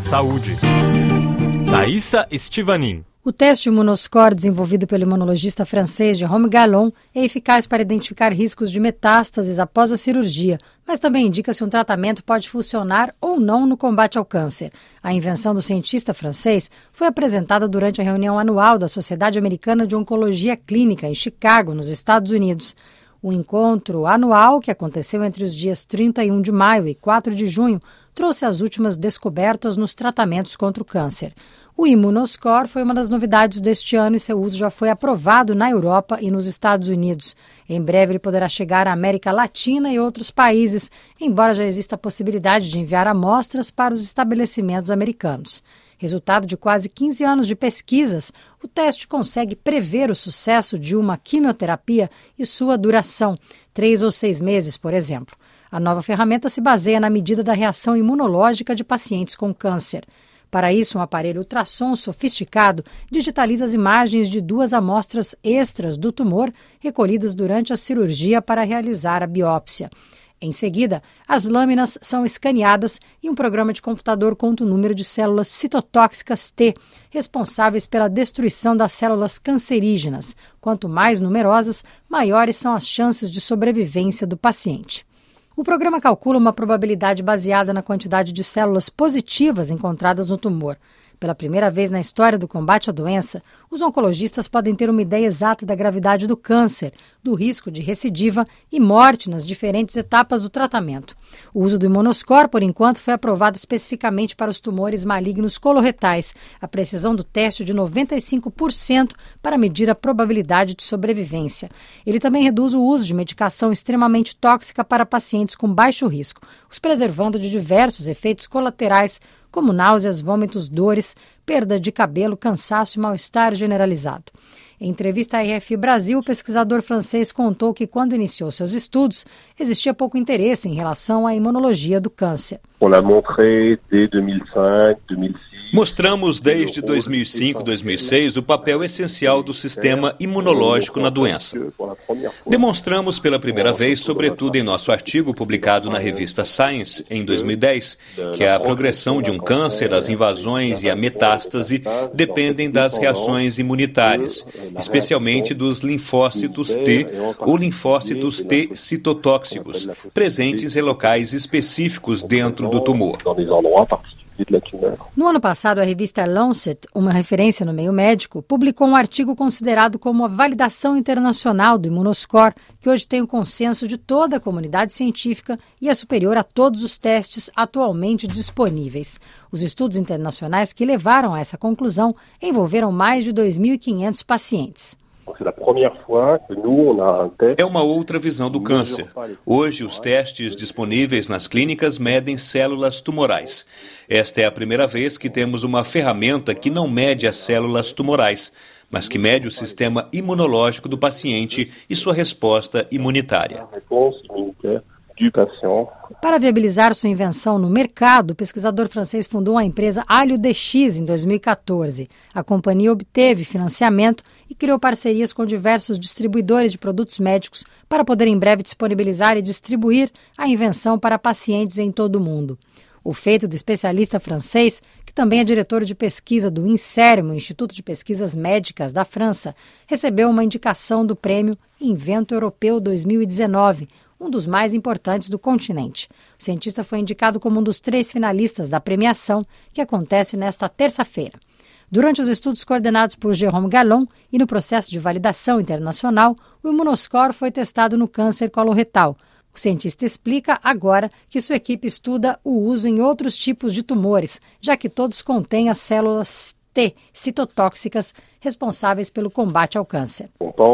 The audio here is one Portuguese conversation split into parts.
Saúde. Thaisa Estivanin. O teste Immunoscore, desenvolvido pelo imunologista francês Jérôme Gallon, é eficaz para identificar riscos de metástases após a cirurgia, mas também indica se um tratamento pode funcionar ou não no combate ao câncer. A invenção do cientista francês foi apresentada durante a reunião anual da Sociedade Americana de Oncologia Clínica, em Chicago, nos Estados Unidos. O encontro anual, que aconteceu entre os dias 31 de maio e 4 de junho, trouxe as últimas descobertas nos tratamentos contra o câncer. O Immunoscore foi uma das novidades deste ano e seu uso já foi aprovado na Europa e nos Estados Unidos. Em breve ele poderá chegar à América Latina e outros países, embora já exista a possibilidade de enviar amostras para os estabelecimentos americanos. Resultado de quase 15 anos de pesquisas, o teste consegue prever o sucesso de uma quimioterapia e sua duração, 3 ou 6 meses, por exemplo. A nova ferramenta se baseia na medida da reação imunológica de pacientes com câncer. Para isso, um aparelho ultrassom sofisticado digitaliza as imagens de 2 amostras extras do tumor recolhidas durante a cirurgia para realizar a biópsia. Em seguida, as lâminas são escaneadas e um programa de computador conta o número de células citotóxicas T, responsáveis pela destruição das células cancerígenas. Quanto mais numerosas, maiores são as chances de sobrevivência do paciente. O programa calcula uma probabilidade baseada na quantidade de células positivas encontradas no tumor. Pela primeira vez na história do combate à doença, os oncologistas podem ter uma ideia exata da gravidade do câncer, do risco de recidiva e morte nas diferentes etapas do tratamento. O uso do Immunoscore, por enquanto, foi aprovado especificamente para os tumores malignos coloretais, a precisão do teste de 95% para medir a probabilidade de sobrevivência. Ele também reduz o uso de medicação extremamente tóxica para pacientes com baixo risco, os preservando de diversos efeitos colaterais, como náuseas, vômitos, dores, perda de cabelo, cansaço e mal-estar generalizado. Em entrevista à RFI Brasil, o pesquisador francês contou que, quando iniciou seus estudos, existia pouco interesse em relação à imunologia do câncer. Mostramos desde 2005, 2006 o papel essencial do sistema imunológico na doença. Demonstramos pela primeira vez, sobretudo em nosso artigo publicado na revista Science em 2010, que a progressão de um câncer, as invasões e a metástase dependem das reações imunitárias, especialmente dos linfócitos T ou linfócitos T citotóxicos, presentes em locais específicos dentro do tumor. No ano passado, a revista Lancet, uma referência no meio médico, publicou um artigo considerado como a validação internacional do Immunoscore, que hoje tem o consenso de toda a comunidade científica e é superior a todos os testes atualmente disponíveis. Os estudos internacionais que levaram a essa conclusão envolveram mais de 2.500 pacientes. É uma outra visão do câncer. Hoje, os testes disponíveis nas clínicas medem células tumorais. Esta é a primeira vez que temos uma ferramenta que não mede as células tumorais, mas que mede o sistema imunológico do paciente e sua resposta imunitária. Para viabilizar sua invenção no mercado, o pesquisador francês fundou a empresa AlhoDx em 2014. A companhia obteve financiamento e criou parcerias com diversos distribuidores de produtos médicos para poder em breve disponibilizar e distribuir a invenção para pacientes em todo o mundo. O feito do especialista francês, que também é diretor de pesquisa do INSERM, o Instituto de Pesquisas Médicas da França, recebeu uma indicação do prêmio Invento Europeu 2019, um dos mais importantes do continente. O cientista foi indicado como um dos 3 finalistas da premiação, que acontece nesta terça-feira. Durante os estudos coordenados por Jérôme Gallon e no processo de validação internacional, o Immunoscore foi testado no câncer coloretal. O cientista explica agora que sua equipe estuda o uso em outros tipos de tumores, já que todos contêm as células T citotóxicas responsáveis pelo combate ao câncer.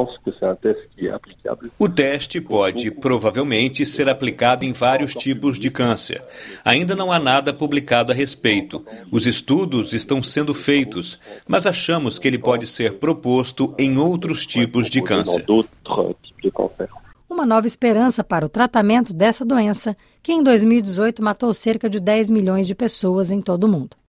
O teste pode, provavelmente, ser aplicado em vários tipos de câncer. Ainda não há nada publicado a respeito. Os estudos estão sendo feitos, mas achamos que ele pode ser proposto em outros tipos de câncer. Uma nova esperança para o tratamento dessa doença, que em 2018 matou cerca de 10 milhões de pessoas em todo o mundo.